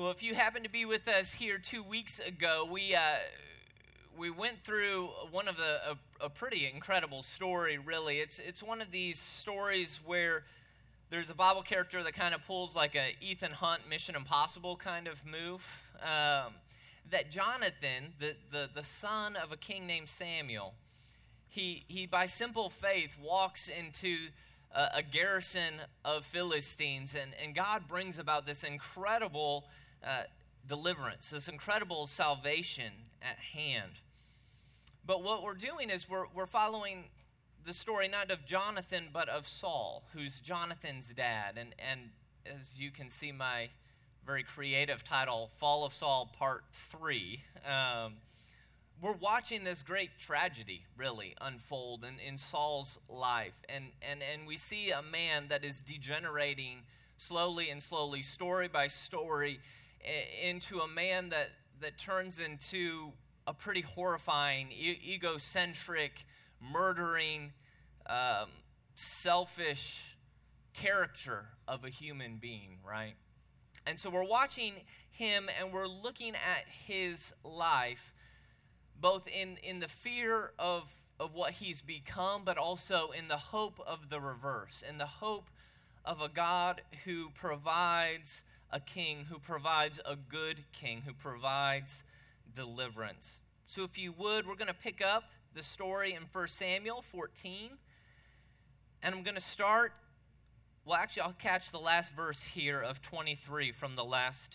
Well, if you happen to be with us here 2 weeks ago, we went through one of a pretty incredible story, really. It's one of these stories where there's a Bible character that kind of pulls like a Ethan Hunt Mission Impossible kind of move. That Jonathan, the son of a king named Samuel, he by simple faith walks into a garrison of Philistines, and God brings about this incredible deliverance, this incredible salvation at hand. But what we're doing is we're following the story not of Jonathan, but of Saul, who's Jonathan's dad. And as you can see, my very creative title, Fall of Saul Part 3, we're watching this great tragedy, really, unfold in Saul's life. And we see a man that is degenerating slowly and slowly, story by story, into a man that turns into a pretty horrifying, egocentric, murdering, selfish caricature of a human being, right? And so we're watching him and we're looking at his life, both in the fear of what he's become, but also in the hope of the reverse, in the hope of a God who provides a king, who provides a good king, who provides deliverance. So if you would, we're going to pick up the story in 1 Samuel 14, and I'm going to start, well, actually, I'll catch the last verse here of 23 from the last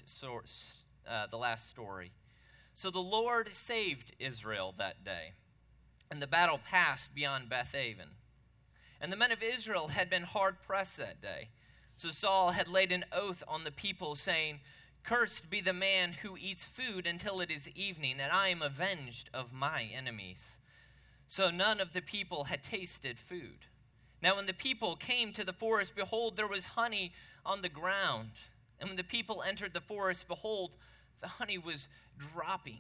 story. So the Lord saved Israel that day, and the battle passed beyond Beth-aven. And the men of Israel had been hard-pressed that day. So Saul had laid an oath on the people, saying, "Cursed be the man who eats food until it is evening, and I am avenged of my enemies." So none of the people had tasted food. Now when the people came to the forest, behold, there was honey on the ground. And when the people entered the forest, behold, the honey was dropping.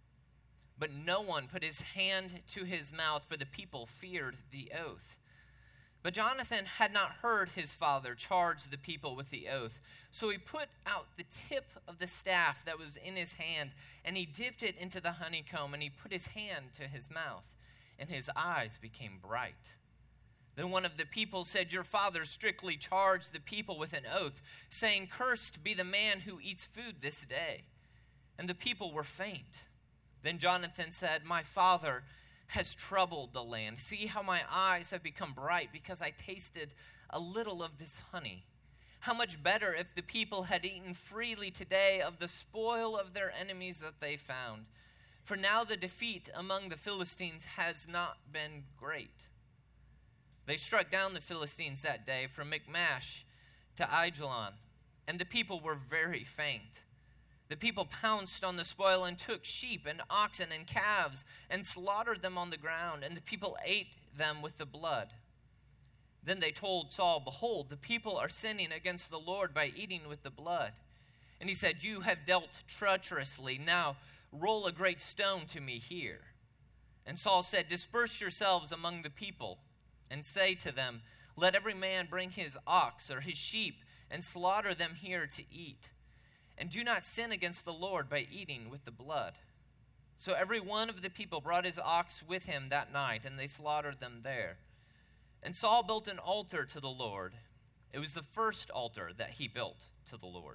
But no one put his hand to his mouth, for the people feared the oath. But Jonathan had not heard his father charge the people with the oath. So he put out the tip of the staff that was in his hand, and he dipped it into the honeycomb, and he put his hand to his mouth, and his eyes became bright. Then one of the people said, "Your father strictly charged the people with an oath, saying, 'Cursed be the man who eats food this day.' And the people were faint. Then Jonathan said, 'My father has troubled the land. See how my eyes have become bright because I tasted a little of this honey. How much better if the people had eaten freely today of the spoil of their enemies that they found. For now the defeat among the Philistines has not been great.' They struck down the Philistines that day from Michmash to Aijalon, and the people were very faint. The people pounced on the spoil and took sheep and oxen and calves and slaughtered them on the ground, and the people ate them with the blood. Then they told Saul, 'Behold, the people are sinning against the Lord by eating with the blood.' And he said, 'You have dealt treacherously. Now roll a great stone to me here.' And Saul said, 'Disperse yourselves among the people, and say to them, Let every man bring his ox or his sheep, and slaughter them here to eat. And do not sin against the Lord by eating with the blood.' So every one of the people brought his ox with him that night, and they slaughtered them there. And Saul built an altar to the Lord. It was the first altar that he built to the Lord.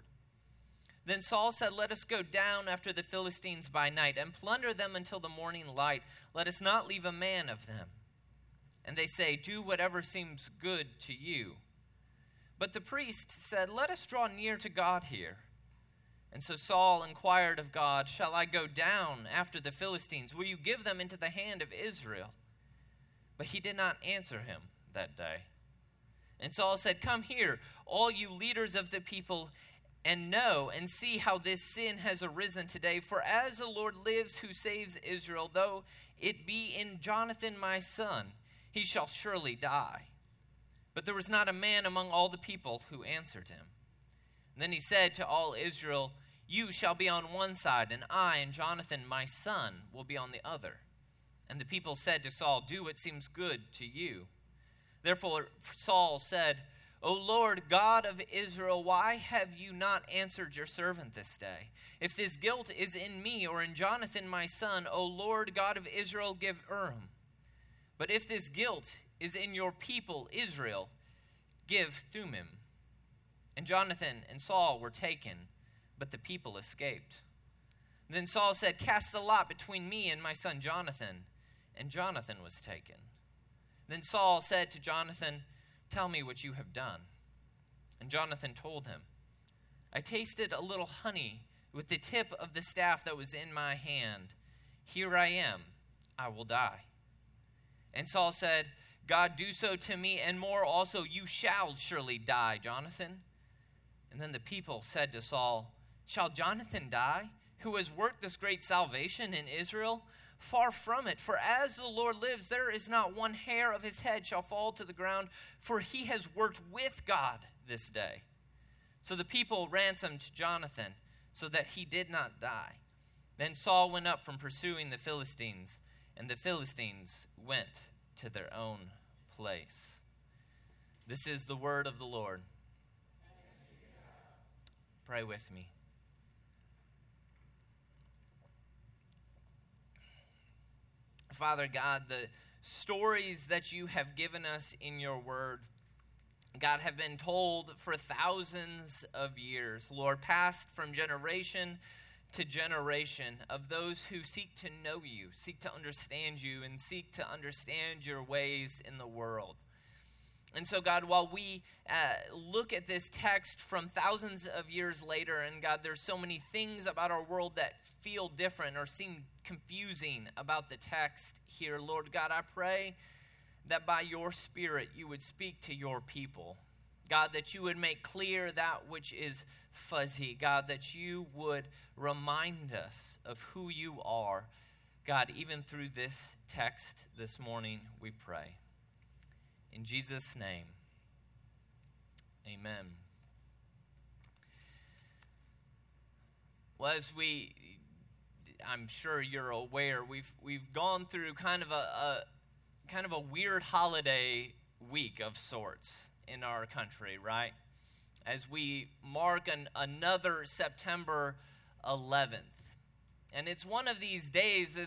Then Saul said, 'Let us go down after the Philistines by night, and plunder them until the morning light. Let us not leave a man of them.' And they say, 'Do whatever seems good to you.' But the priest said, 'Let us draw near to God here.' And so Saul inquired of God, 'Shall I go down after the Philistines? Will you give them into the hand of Israel?' But he did not answer him that day. And Saul said, 'Come here, all you leaders of the people, and know and see how this sin has arisen today. For as the Lord lives who saves Israel, though it be in Jonathan my son, he shall surely die.' But there was not a man among all the people who answered him. And then he said to all Israel, 'You shall be on one side, and I and Jonathan my son will be on the other.' And the people said to Saul, 'Do what seems good to you.' Therefore Saul said, O Lord, God of Israel, why have you not answered your servant this day? If this guilt is in me or in Jonathan my son, O Lord, God of Israel, give Urim. But if this guilt is in your people Israel, give Thummim. And Jonathan and Saul were taken, but the people escaped. Then Saul said, cast the lot between me and my son Jonathan. And Jonathan was taken. Then Saul said to Jonathan, tell me what you have done. And Jonathan told him, I tasted a little honey with the tip of the staff that was in my hand. Here I am, I will die. And Saul said, God, do so to me, and more also, you shall surely die, Jonathan. And then the people said to Saul, shall Jonathan die, who has worked this great salvation in Israel? Far from it, for as the Lord lives, there is not one hair of his head shall fall to the ground, for he has worked with God this day. So the people ransomed Jonathan, so that he did not die. Then Saul went up from pursuing the Philistines, and the Philistines went to their own place. This is the word of the Lord. Pray with me. Father God, the stories that you have given us in your word, God, have been told for thousands of years, Lord, passed from generation to generation of those who seek to know you, seek to understand you, and seek to understand your ways in the world. And so, God, while we look at this text from thousands of years later, and God, there's so many things about our world that feel different or seem confusing about the text here, Lord God, I pray that by your Spirit you would speak to your people. God, that you would make clear that which is fuzzy. God, that you would remind us of who you are. God, even through this text this morning, we pray. In Jesus' name, amen. Well, as I'm sure you're aware, we've gone through kind of a weird holiday week of sorts in our country, right? As we mark another September 11th. And it's one of these days,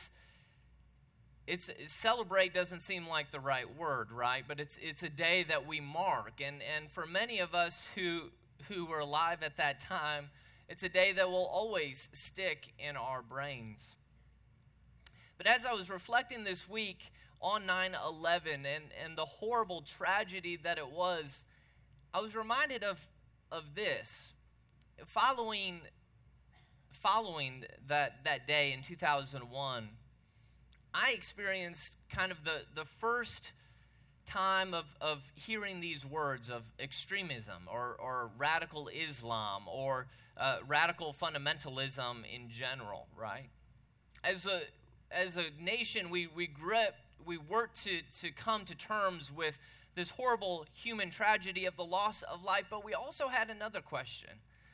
celebrate doesn't seem like the right word, right? But it's a day that we mark. And for many of us who were alive at that time, it's a day that will always stick in our brains. But as I was reflecting this week on 9/11 and the horrible tragedy that it was, I was reminded of this. Following that day in 2001, I experienced kind of the first time of hearing these words of extremism or radical Islam or radical fundamentalism in general, right? As a nation, we worked to come to terms with this horrible human tragedy of the loss of life, but we also had another question.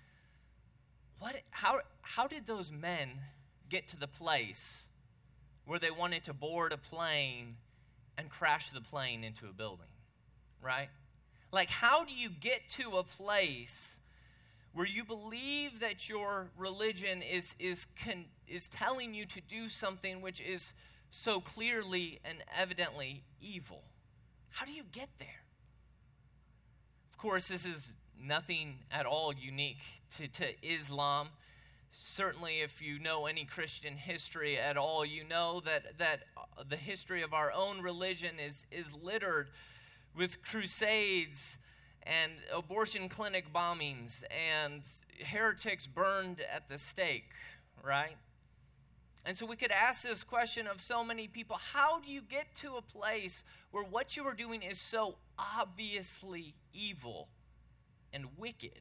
How did those men get to the place where they wanted to board a plane and crash the plane into a building, right? Like, how do you get to a place where you believe that your religion is telling you to do something which is so clearly and evidently evil? How do you get there? Of course, this is nothing at all unique to Islam. Certainly, if you know any Christian history at all, you know that the history of our own religion is littered with crusades and abortion clinic bombings and heretics burned at the stake, right? And so we could ask this question of so many people: how do you get to a place where what you are doing is so obviously evil and wicked?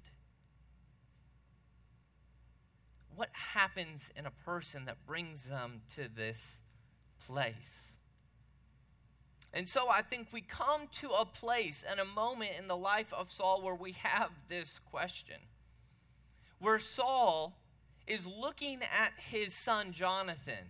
What happens in a person that brings them to this place? And so I think we come to a place and a moment in the life of Saul where we have this question. Where Saul is looking at his son Jonathan.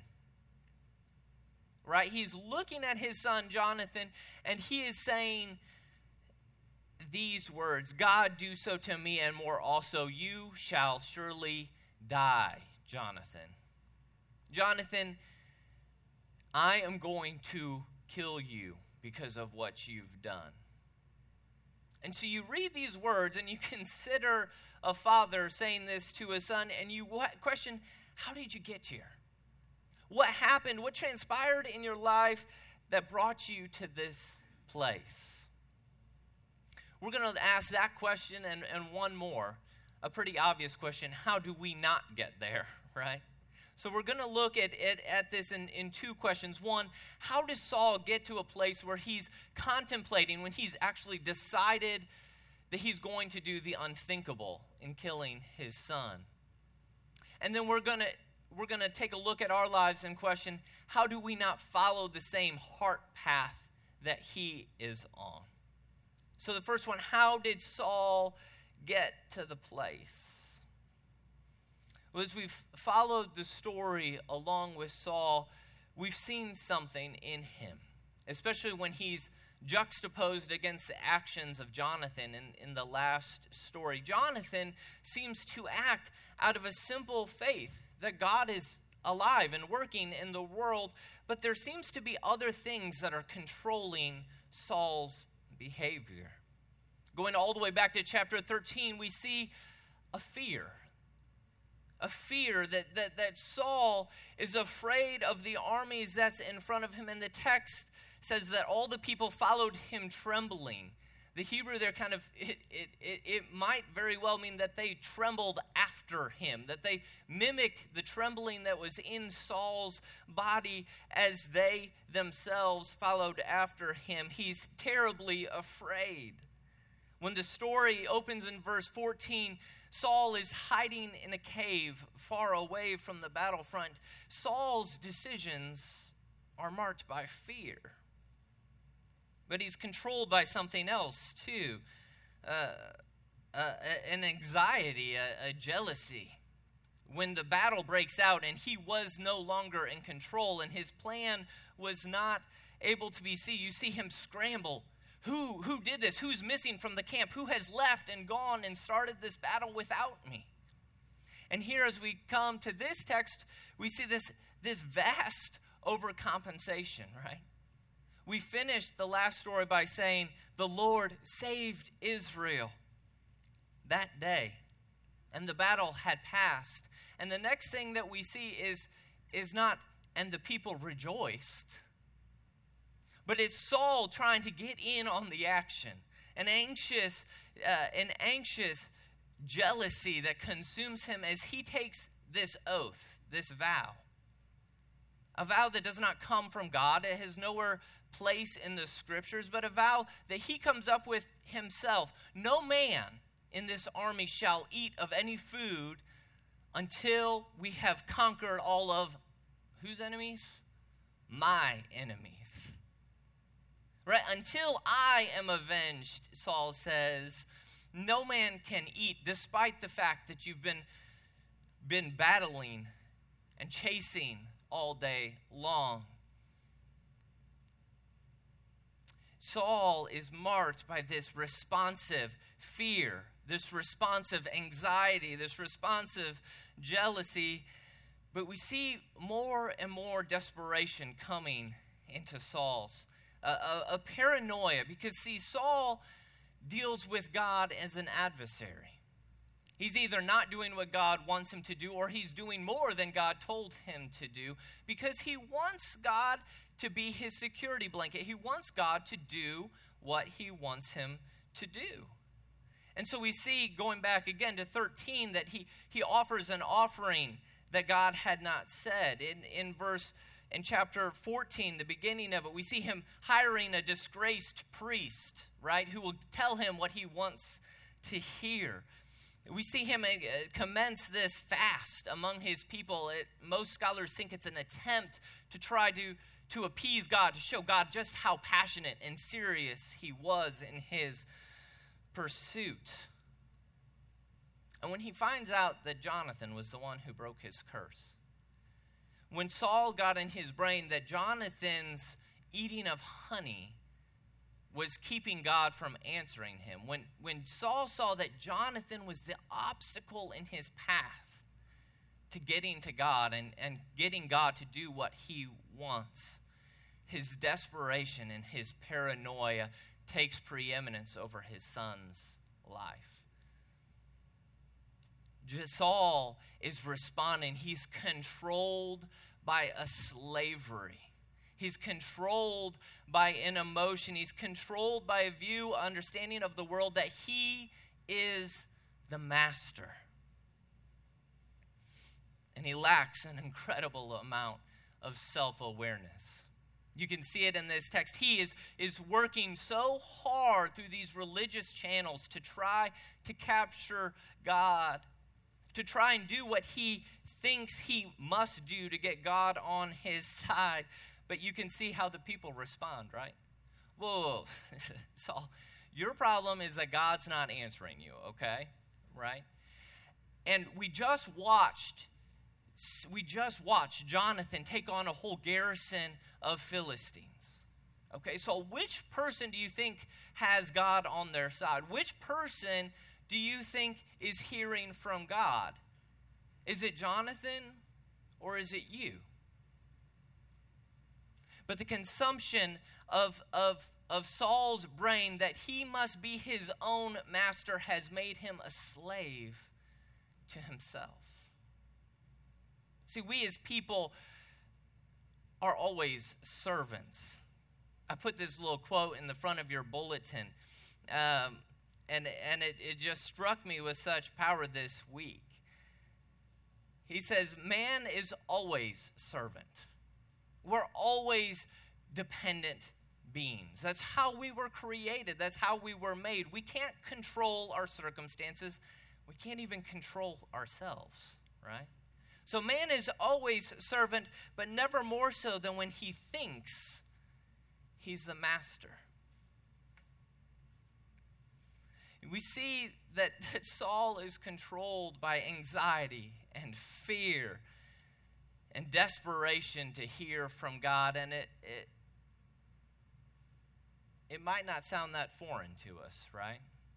Right? He's looking at his son Jonathan and he is saying, these words, God, do so to me and more also. You shall surely die, Jonathan. Jonathan, I am going to kill you because of what you've done. And so you read these words and you consider a father saying this to a son, and you question, how did you get here? What happened? What transpired in your life that brought you to this place? We're going to ask that question and one more, a pretty obvious question. How do we not get there, right? So we're going to look at this in two questions. One, how does Saul get to a place where he's contemplating, when he's actually decided that he's going to do the unthinkable in killing his son? And then we're going to take a look at our lives and question, how do we not follow the same heart path that he is on? So the first one, how did Saul get to the place? Well, as we've followed the story along with Saul, we've seen something in him, especially when he's juxtaposed against the actions of Jonathan in the last story. Jonathan seems to act out of a simple faith that God is alive and working in the world, but there seems to be other things that are controlling Saul's behavior. Going all the way back to chapter 13, we see a fear that Saul is afraid of the armies that's in front of him. And the text says that all the people followed him trembling. The Hebrew there kind of, it might very well mean that they trembled after him, that they mimicked the trembling that was in Saul's body as they themselves followed after him. He's terribly afraid. When the story opens in verse 14, Saul is hiding in a cave far away from the battlefront. Saul's decisions are marked by fear. But he's controlled by something else too, an anxiety, a jealousy. When the battle breaks out and he was no longer in control and his plan was not able to be seen, you see him scramble. Who did this? Who's missing from the camp? Who has left and gone and started this battle without me? And here, as we come to this text, we see this vast overcompensation, right? We finished the last story by saying the Lord saved Israel that day, and the battle had passed. And the next thing that we see is not, and the people rejoiced, but it's Saul trying to get in on the action. An anxious jealousy that consumes him as he takes this oath, this vow. A vow that does not come from God. It has nowhere place in the scriptures, but a vow that he comes up with himself. No man in this army shall eat of any food until we have conquered all of whose enemies? My enemies. Right? Until I am avenged, Saul says, no man can eat, despite the fact that you've been battling and chasing all day long. Saul is marked by this responsive fear, this responsive anxiety, this responsive jealousy. But we see more and more desperation coming into Saul's. A paranoia, because see, Saul deals with God as an adversary. He's either not doing what God wants him to do, or he's doing more than God told him to do, because he wants God to be his security blanket. He wants God to do what he wants him to do. And so we see, going back again to 13, that he offers an offering that God had not said. In chapter 14, the beginning of it, we see him hiring a disgraced priest, right, who will tell him what he wants to hear. We see him commence this fast among his people. Most scholars think it's an attempt to try to appease God, to show God just how passionate and serious he was in his pursuit. And when he finds out that Jonathan was the one who broke his curse, when Saul got in his brain that Jonathan's eating of honey was keeping God from answering him. When Saul saw that Jonathan was the obstacle in his path to getting to God and getting God to do what he wants, his desperation and his paranoia takes preeminence over his son's life. Saul is responding. He's controlled by a slavery. He's controlled by an emotion. He's controlled by a view, understanding of the world that he is the master. And he lacks an incredible amount of self-awareness. You can see it in this text. He is working so hard through these religious channels to try to capture God, to try and do what he thinks he must do to get God on his side. But you can see how the people respond, right? Whoa, Saul, your problem is that God's not answering you, okay? Right? And we just watched Jonathan take on a whole garrison of Philistines. Okay, so which person do you think has God on their side? Which person do you think is hearing from God? Is it Jonathan or is it you? But the consumption of Saul's brain that he must be his own master has made him a slave to himself. See, we as people are always servants. I put this little quote in the front of your bulletin, and it just struck me with such power this week. He says, man is always servant. We're always dependent beings. That's how we were created. That's how we were made. We can't control our circumstances. We can't even control ourselves, right? So man is always servant, but never more so than when he thinks he's the master. We see that Saul is controlled by anxiety and fear and desperation to hear from God, and it might not sound that foreign to us, right?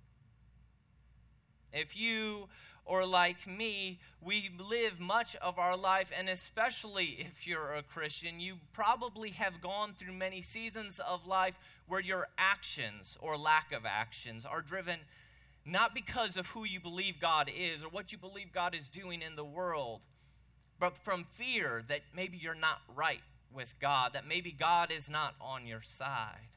If you or like me, we live much of our life, and especially if you're a Christian, you probably have gone through many seasons of life where your actions or lack of actions are driven not because of who you believe God is or what you believe God is doing in the world, but from fear that maybe you're not right with God, that maybe God is not on your side.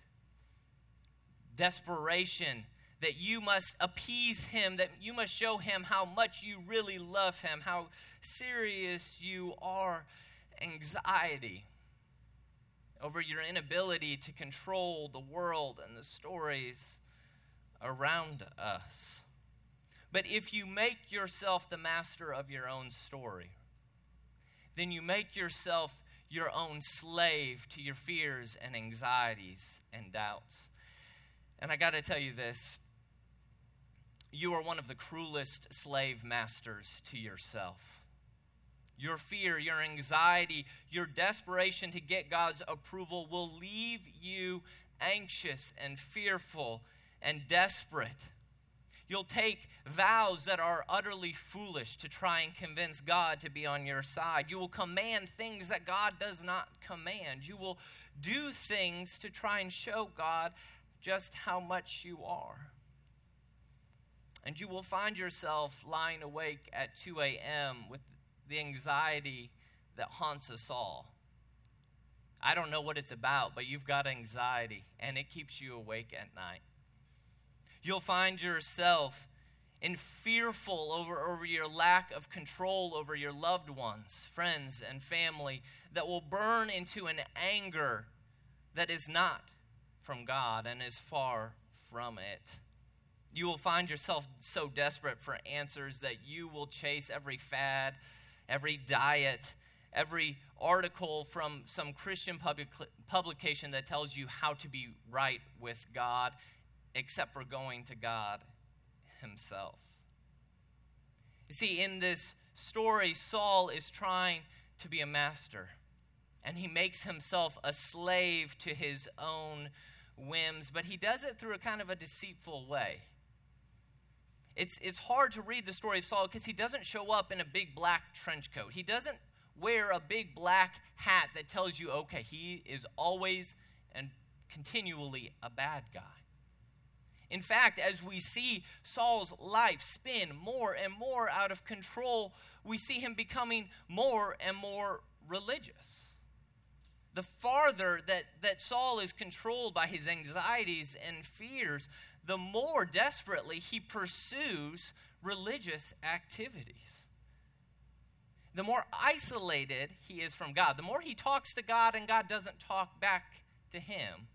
Desperation that you must appease him, that you must show him how much you really love him, how serious you are. Anxiety over your inability to control the world and the stories around us. But if you make yourself the master of your own story, then you make yourself your own slave to your fears and anxieties and doubts. And I got to tell you this. You are one of the cruelest slave masters to yourself. Your fear, your anxiety, your desperation to get God's approval will leave you anxious and fearful and desperate. You'll take vows that are utterly foolish to try and convince God to be on your side. You will command things that God does not command. You will do things to try and show God just how much you are. And you will find yourself lying awake at 2 a.m. with the anxiety that haunts us all. I don't know what it's about, but you've got anxiety, and it keeps you awake at night. You'll find yourself fearful over your lack of control over your loved ones, friends, and family that will burn into an anger that is not from God and is far from it. You will find yourself so desperate for answers that you will chase every fad, every diet, every article from some Christian publication that tells you how to be right with God, except for going to God himself. You see, in this story, Saul is trying to be a master, and he makes himself a slave to his own whims, but he does it through a kind of a deceitful way. It's hard to read the story of Saul because he doesn't show up in a big black trench coat. He doesn't wear a big black hat that tells you, okay, he is always and continually a bad guy. In fact, as we see Saul's life spin more and more out of control, we see him becoming more and more religious. The farther that Saul is controlled by his anxieties and fears, the more desperately he pursues religious activities. The more isolated he is from God, the more he talks to God and God doesn't talk back to him,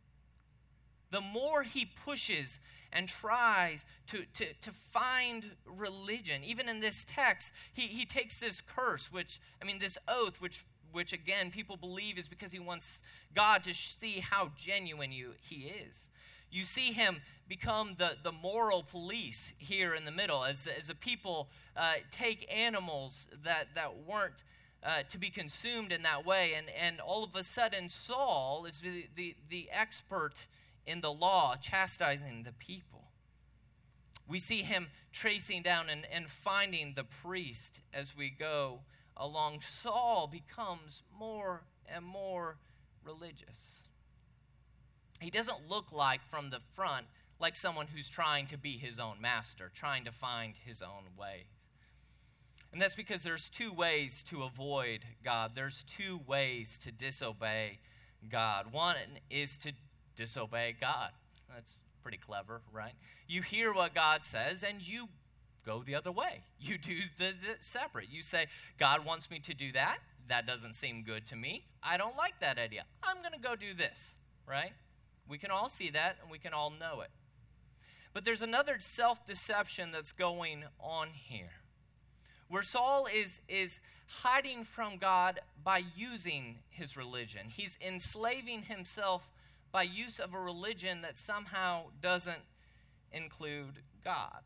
the more he pushes and tries to find religion. Even in this text, he takes this curse, this oath, which again, people believe is because he wants God to see how genuine he is. You see him become the moral police here in the middle as a people take animals that weren't to be consumed in that way. And all of a sudden, Saul is the expert in the law, chastising the people. We see him tracing down and finding the priest as we go along. Saul becomes more and more religious. He doesn't look like from the front like someone who's trying to be his own master, trying to find his own ways. And that's because there's two ways to avoid God. There's two ways to disobey God. One is to disobey God. That's pretty clever, right? You hear what God says and you go the other way. You do the separate. You say, God wants me to do that. That doesn't seem good to me. I don't like that idea. I'm going to go do this, right? We can all see that and we can all know it. But there's another self-deception that's going on here, where Saul is hiding from God by using his religion. He's enslaving himself by use of a religion that somehow doesn't include God.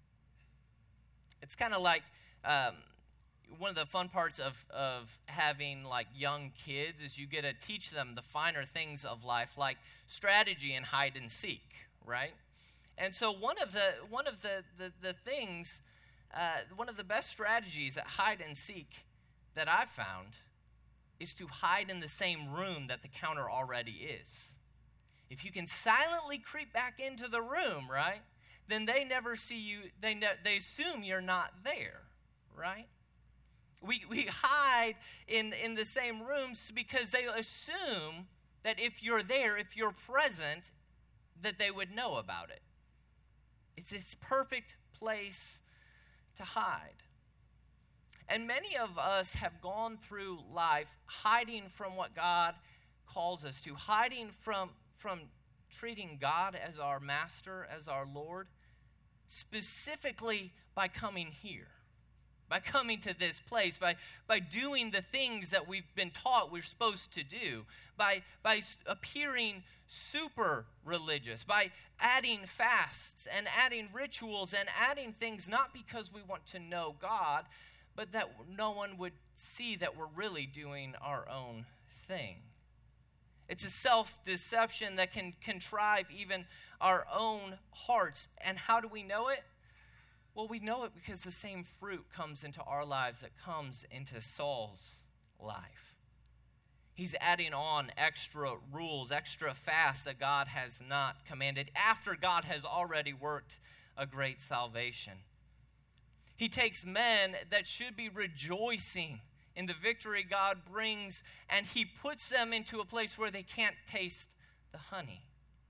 It's kind of like one of the fun parts of having like young kids is you get to teach them the finer things of life, like strategy and hide and seek, right? And so one of the things, one of the best strategies at hide and seek that I've found is to hide in the same room that the counter already is. If you can silently creep back into the room, right, then they never see you. They assume you're not there, right? We hide in the same rooms because they assume that if you're there, if you're present, that they would know about it. It's this perfect place to hide. And many of us have gone through life hiding from what God calls us to, hiding from treating God as our master, as our Lord, specifically by coming here, by coming to this place, by doing the things that we've been taught we're supposed to do, by appearing super religious, by adding fasts and adding rituals and adding things not because we want to know God, but that no one would see that we're really doing our own thing. It's a self-deception that can contrive even our own hearts. And how do we know it? Well, we know it because the same fruit comes into our lives that comes into Saul's life. He's adding on extra rules, extra fasts that God has not commanded after God has already worked a great salvation. He takes men that should be rejoicing in the victory God brings, and he puts them into a place where they can't taste the honey.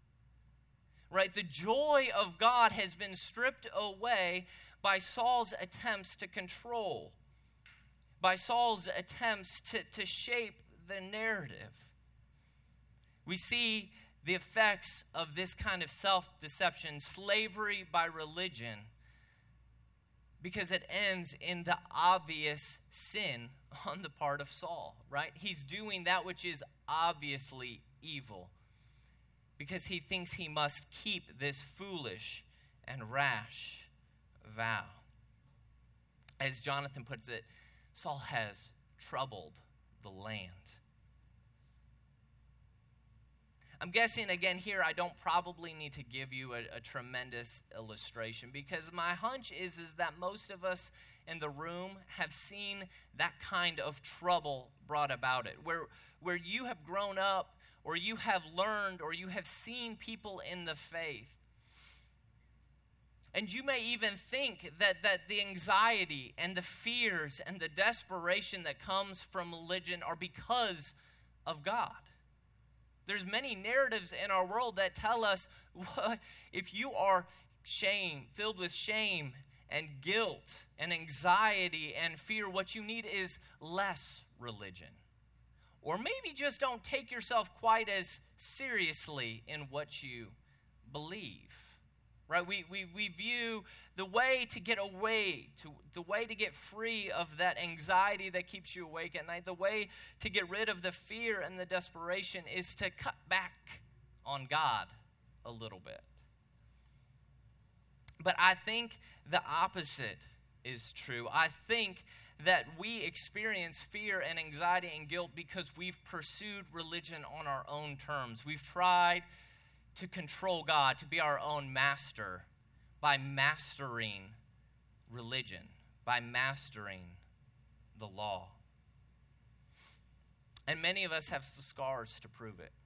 Right? The joy of God has been stripped away by Saul's attempts to control, by Saul's attempts to shape the narrative. We see the effects of this kind of self-deception, slavery by religion, because it ends in the obvious sin on the part of Saul, right? He's doing that which is obviously evil because he thinks he must keep this foolish and rash vow. As Jonathan puts it, Saul has troubled the land. I'm guessing, again, here I don't probably need to give you a tremendous illustration, because my hunch is that most of us in the room have seen that kind of trouble brought about it, where you have grown up, or you have learned, or you have seen people in the faith. And you may even think that the anxiety and the fears and the desperation that comes from religion are because of God. There's many narratives in our world that tell us, if you are filled with shame and guilt and anxiety and fear, what you need is less religion. Or maybe just don't take yourself quite as seriously in what you believe. Right? We view the way to get the way to get free of that anxiety that keeps you awake at night, the way to get rid of the fear and the desperation is to cut back on God a little bit. But I think the opposite is true. I think that we experience fear and anxiety and guilt because we've pursued religion on our own terms. We've tried to control God, to be our own master by mastering religion, by mastering the law. And many of us have the scars to prove it.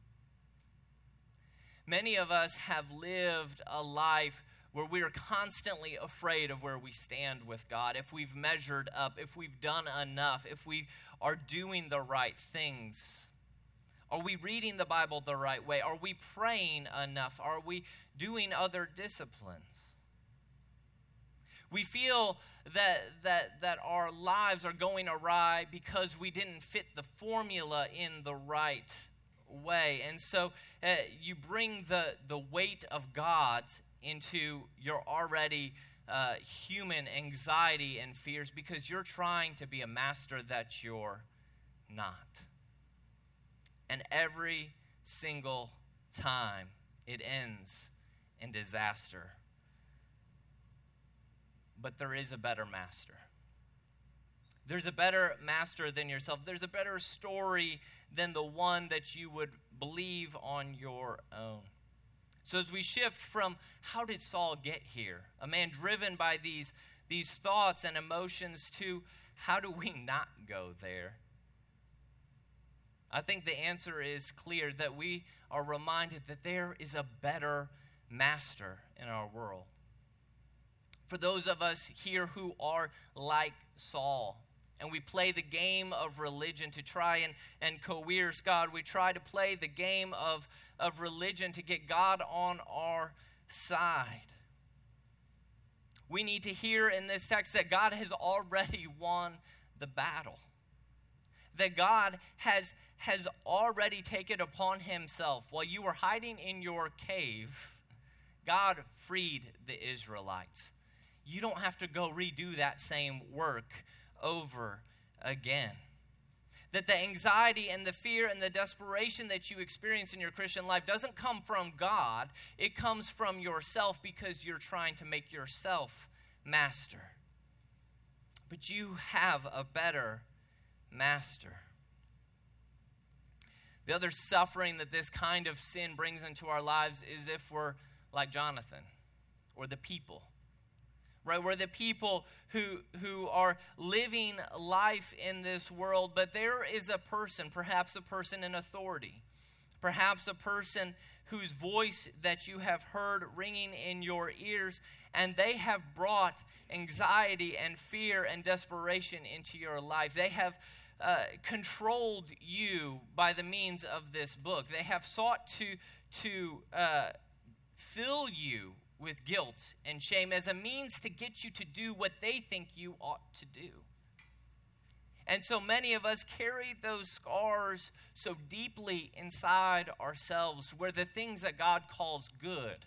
Many of us have lived a life where we are constantly afraid of where we stand with God, if we've measured up, if we've done enough, if we are doing the right things. Are we reading the Bible the right way? Are we praying enough? Are we doing other disciplines? We feel that our lives are going awry because we didn't fit the formula in the right way. And so you bring the weight of God into your already human anxiety and fears because you're trying to be a master that you're not. And every single time it ends in disaster. But there is a better master. There's a better master than yourself. There's a better story than the one that you would believe on your own. So as we shift from how did Saul get here, a man driven by these thoughts and emotions, to how do we not go there? I think the answer is clear, that we are reminded that there is a better master in our world. For those of us here who are like Saul, and we play the game of religion to try and coerce God, we try to play the game of religion to get God on our side. We need to hear in this text that God has already won the battle. That God has already taken upon himself. While you were hiding in your cave, God freed the Israelites. You don't have to go redo that same work over again. That the anxiety and the fear and the desperation that you experience in your Christian life doesn't come from God. It comes from yourself because you're trying to make yourself master. But you have a better master. The other suffering that this kind of sin brings into our lives is if we're like Jonathan or the people. Right? We're the people who are living life in this world, but there is a person, perhaps a person in authority, perhaps a person whose voice that you have heard ringing in your ears, and they have brought anxiety and fear and desperation into your life. They have controlled you by the means of this book. They have sought to fill you with guilt and shame as a means to get you to do what they think you ought to do. And so many of us carry those scars so deeply inside ourselves, where the things that God calls good,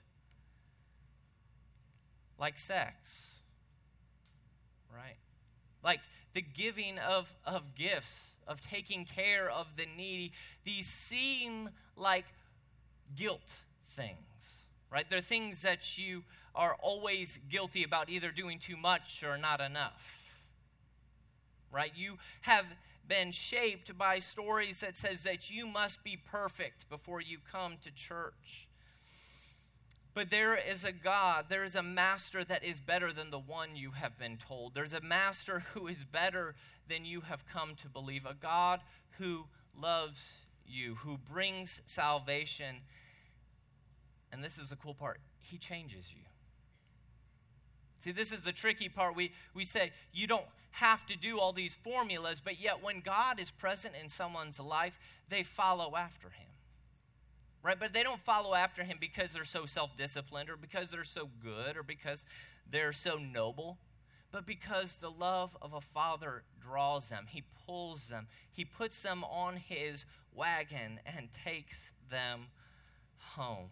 like sex, right? Like the giving of gifts, of taking care of the needy, these seem like guilt things. Right? They're things that you are always guilty about, either doing too much or not enough. Right? You have been shaped by stories that says that you must be perfect before you come to church. But there is a God, there is a master that is better than the one you have been told. There's a master who is better than you have come to believe. A God who loves you, who brings salvation. And this is the cool part. He changes you. See, this is the tricky part. We say you don't have to do all these formulas, but yet when God is present in someone's life, they follow after him. Right? But they don't follow after him because they're so self-disciplined or because they're so good or because they're so noble, but because the love of a father draws them. He pulls them. He puts them on his wagon and takes them home.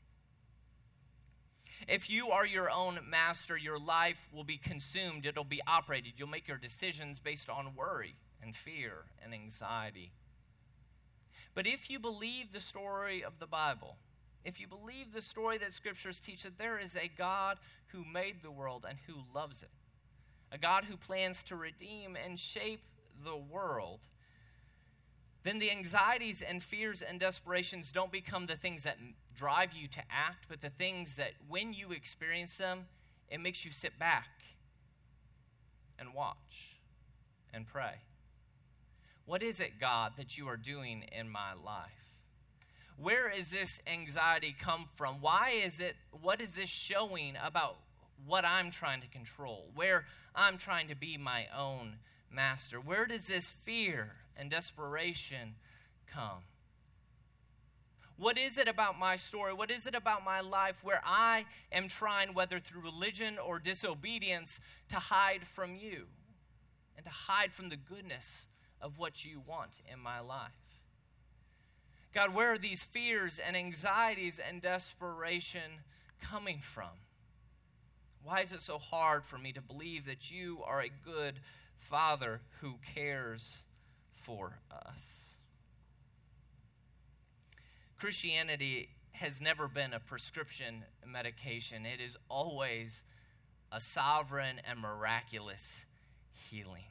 If you are your own master, your life will be consumed. It'll be operated. You'll make your decisions based on worry and fear and anxiety. But if you believe the story of the Bible, if you believe the story that scriptures teach that there is a God who made the world and who loves it, a God who plans to redeem and shape the world, then the anxieties and fears and desperations don't become the things that drive you to act, but the things that when you experience them, it makes you sit back and watch and pray. What is it, God, that you are doing in my life? Where is this anxiety come from? Why is it, what is this showing about what I'm trying to control? Where I'm trying to be my own master? Where does this fear and desperation come? What is it about my story? What is it about my life where I am trying, whether through religion or disobedience, to hide from you and to hide from the goodness of what you want in my life? God, where are these fears and anxieties and desperation coming from? Why is it so hard for me to believe that you are a good Father who cares for us? Christianity has never been a prescription medication. It is always a sovereign and miraculous healing.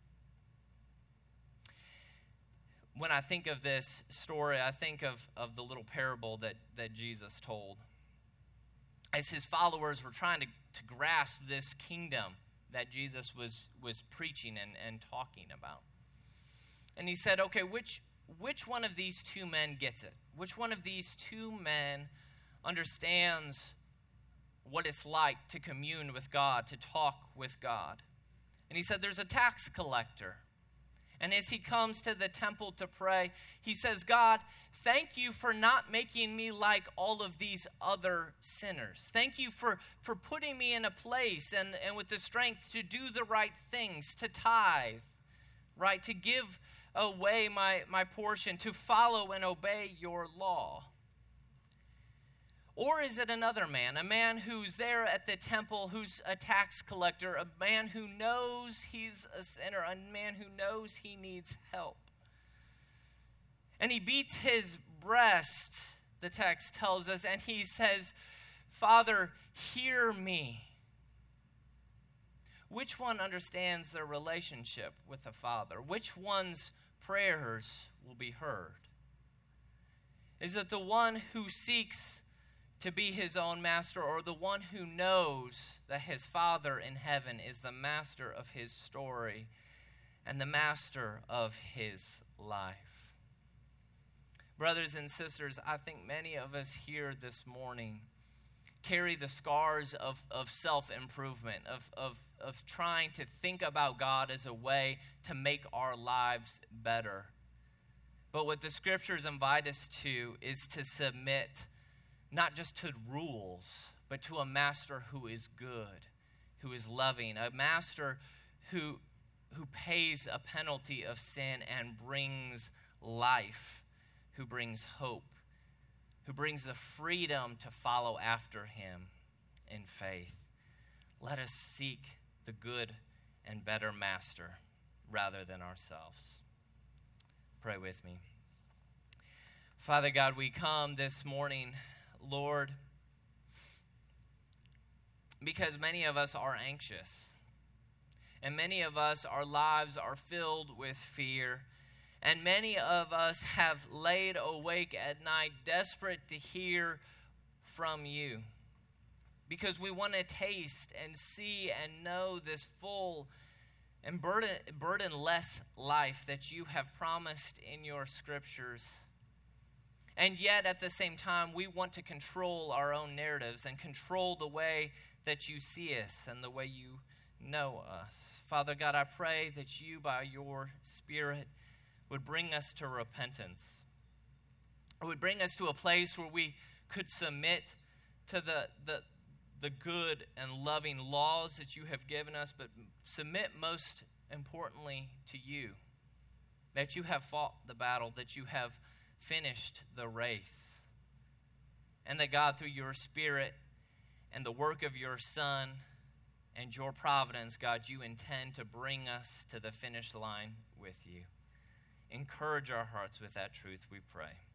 When I think of this story, I think of the little parable that Jesus told. As his followers were trying to grasp this kingdom that Jesus was preaching and talking about. And he said, okay, which one of these two men gets it? Which one of these two men understands what it's like to commune with God, to talk with God? And he said, there's a tax collector. And as he comes to the temple to pray, he says, God, thank you for not making me like all of these other sinners. Thank you for putting me in a place and with the strength to do the right things, to tithe, right, to give away my portion, to follow and obey your law. Or is it another man, a man who's there at the temple, who's a tax collector, a man who knows he's a sinner, a man who knows he needs help? And he beats his breast, the text tells us, and he says, Father, hear me. Which one understands their relationship with the Father? Which one's prayers will be heard? Is it the one who seeks to be his own master, or the one who knows that his Father in heaven is the master of his story and the master of his life? Brothers and sisters, I think many of us here this morning carry the scars of self-improvement, of trying to think about God as a way to make our lives better. But what the scriptures invite us to is to submit not just to rules, but to a master who is good, who is loving, a master who pays a penalty of sin and brings life, who brings hope, who brings the freedom to follow after him in faith. Let us seek the good and better master rather than ourselves. Pray with me. Father God, we come this morning, Lord, because many of us are anxious. And many of us, our lives are filled with fear. And many of us have laid awake at night, desperate to hear from you. Because we want to taste and see and know this full and burdenless life that you have promised in your scriptures. And yet, at the same time, we want to control our own narratives and control the way that you see us and the way you know us. Father God, I pray that you, by your Spirit, would bring us to repentance. It would bring us to a place where we could submit to the good and loving laws that you have given us, but submit most importantly to you, that you have fought the battle, that you have finished the race, and that God, through your Spirit and the work of your Son and your providence, God, you intend to bring us to the finish line with you. Encourage our hearts with that truth, we pray.